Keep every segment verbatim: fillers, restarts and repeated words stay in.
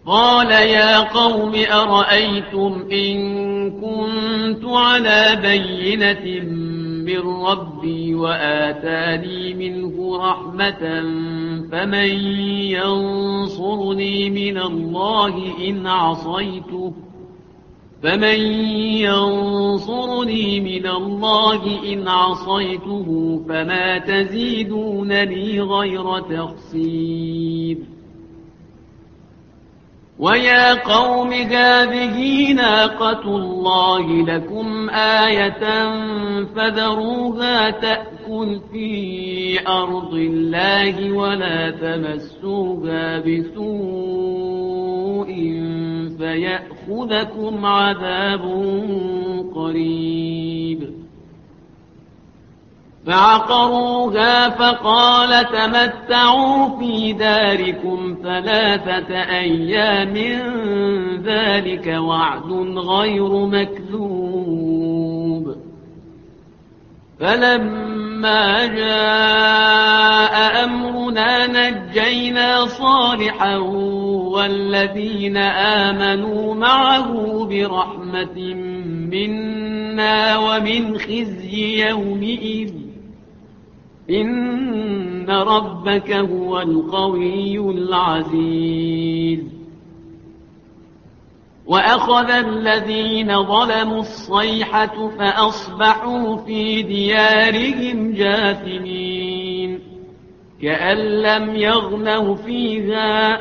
قال يا قوم أرأيتم إن كنت على بينة من ربي وآتاني منه رحمة فمن ينصرني من الله إن عصيته فمن ينصرني من الله إن عصيته فما تزيدونني غير تخسير ويا قوم هذه ناقة الله لكم آية فذروها تأكل في أرض الله ولا تمسوها بسوء فيأخذكم عذاب قريب فعقروها فقال تمتعوا في داركم ثلاثة أيام ذلك وعد غير مكذوب فلما جاء أمرنا نجينا صالحا والذين آمنوا معه برحمة منا ومن خزي يومئذ إن ربك هو القوي العزيز وأخذ الذين ظلموا الصيحة فأصبحوا في ديارهم جاثمين كأن لم يغنوا فيها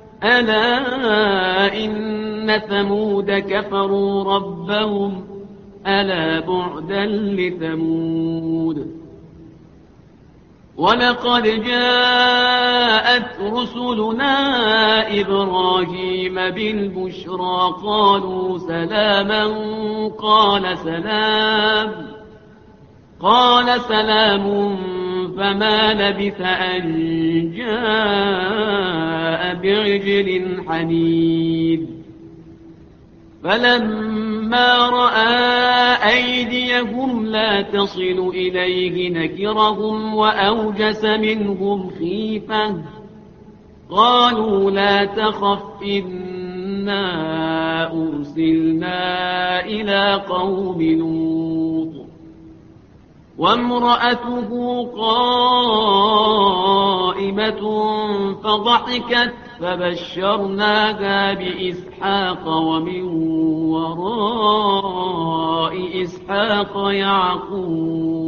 ألا إن ثمود كفروا ربهم ألا بعدا لثمود ولقد جاءت رسلنا إبراهيم بالبشرى قالوا سلاما قال سلام قال سلام فما لبث أن جاء بعجل حنيذ فلما رأى أيديهم لا تصل إليه نكرهم وأوجس منهم خيفة قالوا لا تخف إنا أرسلنا إلى قوم لوط وامرأته قائمة فضحكت فبشرناها بإسحاق ومن وراء إسحاق يعقوب